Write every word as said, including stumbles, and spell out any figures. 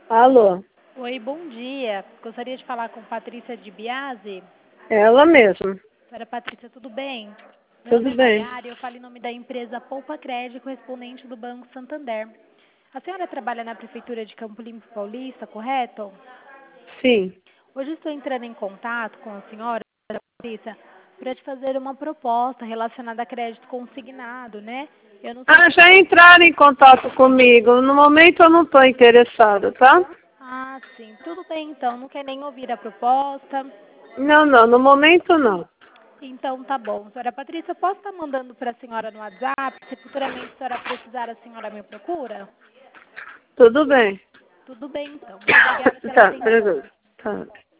Alô? Oi, bom dia. Gostaria de falar com Patrícia de Biasi. Ela mesma. Senhora Patrícia, tudo bem? Meu nome Tudo é bem. Maiara e eu falo em nome da empresa Poupa Crédito, correspondente do Banco Santander. A senhora trabalha na Prefeitura de Campo Limpo Paulista, correto? Sim. Hoje estou entrando em contato com a senhora, senhora Patrícia, para te fazer uma proposta relacionada a crédito consignado, né? Eu não sei Ah, se... já entraram em contato comigo. No momento eu não estou interessada, tá? Ah, sim. Tudo bem, então. Não quer nem ouvir a proposta? Não, não. No momento não. Então, tá bom. Senhora Patrícia, eu posso estar mandando para a senhora no WhatsApp? Se futuramente a senhora precisar, a senhora me procura? Tudo bem. Tudo bem, então. Muito obrigada pela Tá, atenção. beleza. Tá.